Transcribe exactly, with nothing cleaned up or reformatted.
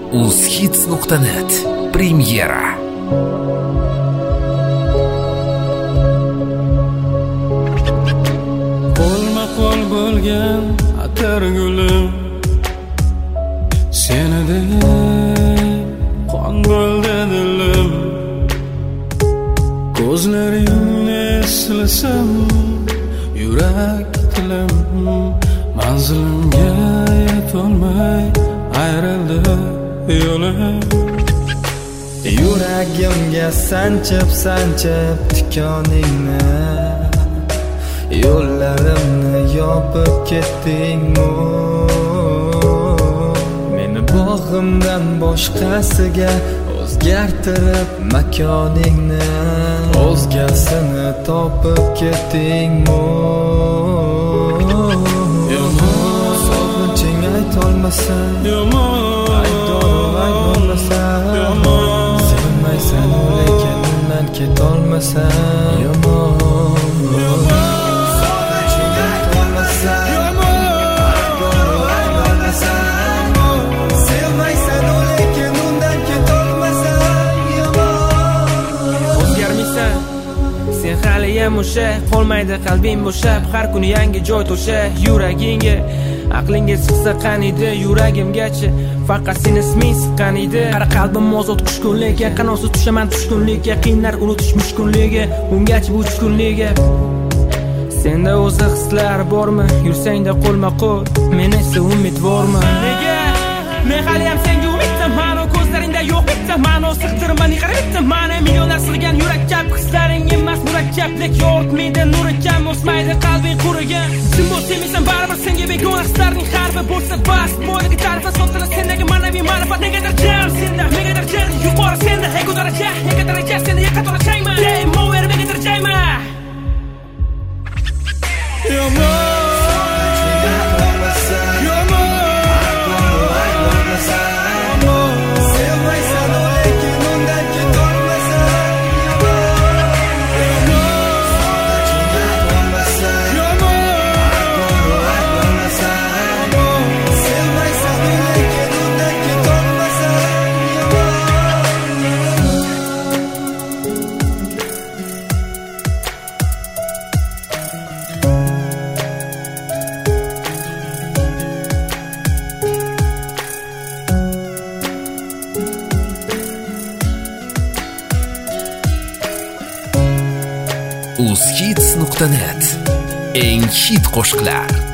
uzhits nuqta net Premyera. Qo'lma qo'l bo'lgan atar gulim, senidek qon bo'ldi dilim. Ko'zlaringni eslasam yurak tilim, manzilimga yetolmay ayrildi yo'lim. Yuragimga sanchib sanchib tikoningni, yo'llarimni yopib ketdingmi? Meni bog'imdan boshqasiga o'zgartirib makoningni, o'zgasini topib ketdingmi? Yomon sog'inching aytolmasam, yomon aybdorim aytolmasam, yomon sevmaysan lekin undan ketolmasam, yomon sog'inching aytolmasam, aybdorim aytolmasam, sevmaysan lekin undan ketolmasam, yomon. O'zgarmaysan sen haliyam o'sha, qolmaydi qalbing bo'shab, har kuni yangi joy to'sha yuragingga. Aqlingga chiqsa qaniydi yuragimgacha, faqat seni isming siqqan edi. Qara qalbim ozod qushkunlikka, qanotsiz tushaman tushkunlikka, qiyinlar unutish mushkunligi, ungacha bu tushkunligi. Senda o'zi hislar bormi? Yursangda qo'lma qo'l, men esa umidvorman. Nega? Men haliyam senga umiddaman, ko'zlaringda yo'q bitta ma'no, sig'dirman qarabda ma'na. Millionlar sig'gan yurakkab hislaring emas murakkablik, yo'rtmaydi nuri kam, o'smaydi qalbing qurigan. Sen bo'lmaysan baribir senga begona hislarning harbi bo'lsa bas, mo'ynaga tarifa so'tila sendagi ma'naviy ma'rifat. Negadir jam senda, negadir jam yuqori senda, ego daraja, ego daraja senda yiqatorachayman. Game over, negadir jayma. Yomon uzhits nuqta net eng hit qo'shiqlar.